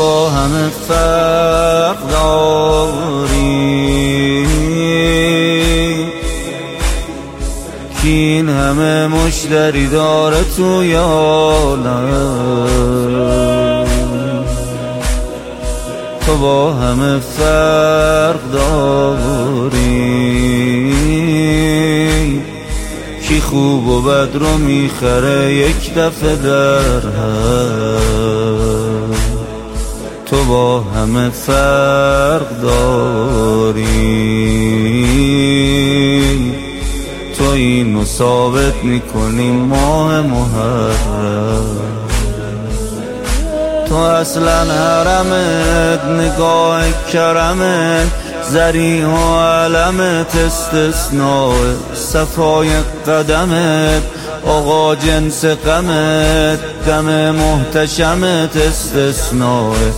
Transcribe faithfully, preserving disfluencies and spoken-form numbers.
با همه فرق داری، کی این همه مشتری داره توی عالم، تو با همه فرق داری، کی خوب و بد رو میخره یک دفعه در هم، تو با همه فرق داری، تو اینو ثابت میکنی ماه محرم. تو اصلا حرمت نگاه کرمت، زریح و علمت استثناء، صفای قدمت آقا جنس غمت، دم محتشمت استثناء.